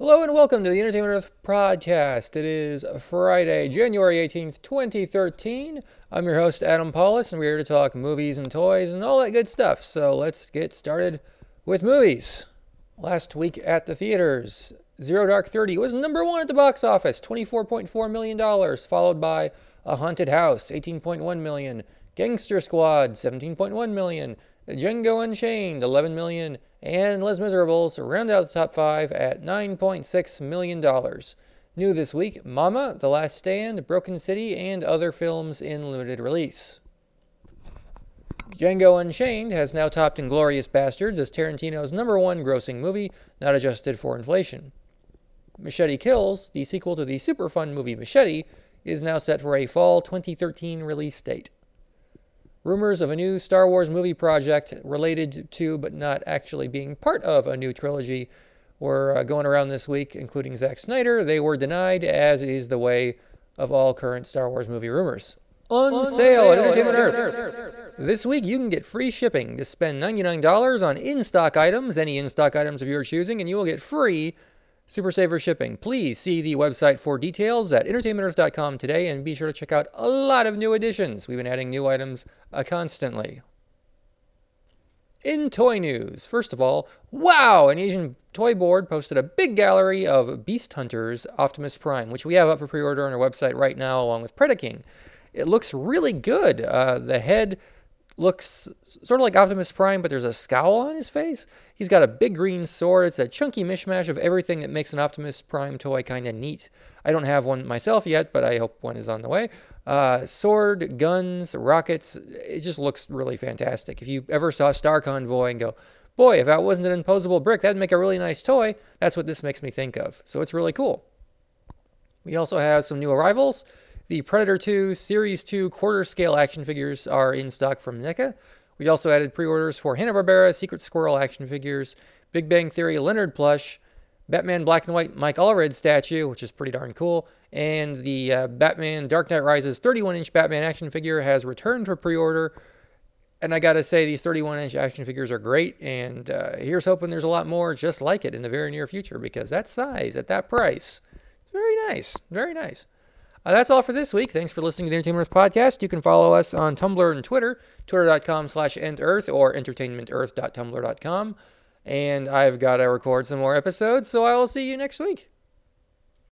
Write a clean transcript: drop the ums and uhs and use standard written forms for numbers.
Hello and welcome to the Entertainment Earth podcast. It is Friday, January 18th, 2013. I'm your host, Adam Paulus, and we're here to talk movies and toys and all that good stuff. So let's get started with movies. Last week at the theaters, Zero Dark 30 was number one at the box office, $24.4 million, followed by A Haunted House, $18.1 million, Gangster Squad, $17.1 million, Django Unchained, $11 million, and Les Miserables round out the top five at $9.6 million. New this week, Mama, The Last Stand, Broken City, and other films in limited release. Django Unchained has now topped Inglourious Basterds as Tarantino's number one grossing movie, not adjusted for inflation. Machete Kills, the sequel to the super fun movie Machete, is now set for a fall 2013 release date. Rumors of a new Star Wars movie project related to but not actually being part of a new trilogy were going around this week, including Zack Snyder. They were denied, as is the way of all current Star Wars movie rumors. On sale at Entertainment Earth. This week you can get free shipping. Just spend $99 on in-stock items, any in-stock items of your choosing, and you will get free Super Saver shipping. Please see the website for details at entertainmentearth.com today, and be sure to check out a lot of new additions. We've been adding new items constantly. In toy news, first of all, wow! An Asian Toy Board posted a big gallery of Beast Hunters Optimus Prime, which we have up for pre-order on our website right now, along with Predaking. It looks really good. The head looks sort of like Optimus Prime, but there's a scowl on his face. He's got a big green sword. It's a chunky mishmash of everything that makes an Optimus Prime toy kind of neat. I don't have one myself yet, but I hope one is on the way. Sword, guns, rockets. It just looks really fantastic. If you ever saw Star Convoy and go, boy, if that wasn't an imposable brick, that'd make a really nice toy, that's what this makes me think of. So it's really cool. We also have some new arrivals. The Predator 2 Series 2 quarter-scale action figures are in stock from NECA. We also added pre-orders for Hanna-Barbera Secret Squirrel action figures, Big Bang Theory Leonard plush, Batman Black and White Mike Allred statue, which is pretty darn cool, and the Batman Dark Knight Rises 31-inch Batman action figure has returned for pre-order. And I gotta say, these 31-inch action figures are great, and here's hoping there's a lot more just like it in the very near future, because that size at that price is very nice, very nice. That's all for this week. Thanks for listening to the Entertainment Earth podcast. You can follow us on Tumblr and Twitter, twitter.com/entearth or entertainmentearth.tumblr.com. And I've got to record some more episodes, so I will see you next week.